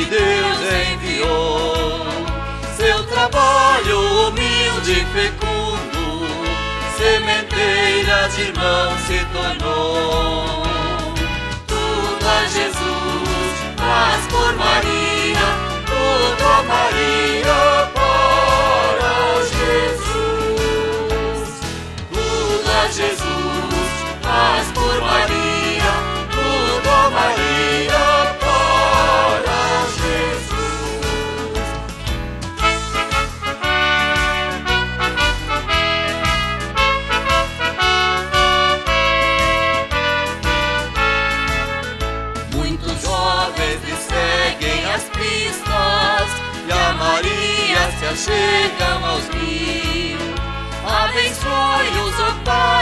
Deus enviou. Seu trabalho humilde e fecundo, sementeira de irmãos se tornou. Tudo a Jesus, mas por Maria, tudo a Maria para Jesus. Tudo a Jesus, mas por Maria, tudo a Maria para Jesus. Muitos jovens lhe seguem as pistas e a Maria se achegam aos mil. Abençoe-os, ó Pai.